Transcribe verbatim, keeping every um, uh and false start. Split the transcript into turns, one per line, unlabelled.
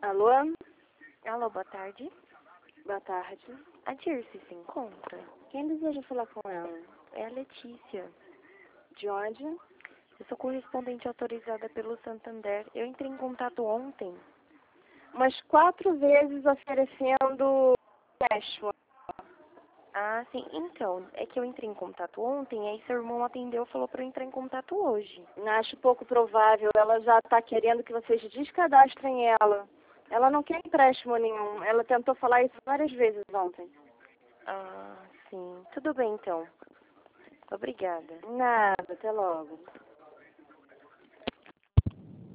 Alô?
Alô, boa tarde.
Boa tarde.
A Dirce se encontra?
Quem deseja falar com ela?
É a Letícia.
De onde?
Eu sou correspondente autorizada pelo Santander. Eu entrei em contato ontem.
Umas quatro vezes oferecendo empréstimo.
Ah, sim. Então, é que eu entrei em contato ontem, aí seu irmão atendeu e falou pra eu entrar em contato hoje.
Acho pouco provável. Ela já está querendo que vocês descadastrem ela. Ela não quer empréstimo nenhum. Ela tentou falar isso várias vezes ontem.
Ah, sim. Tudo bem, então. Obrigada.
Nada. Até logo.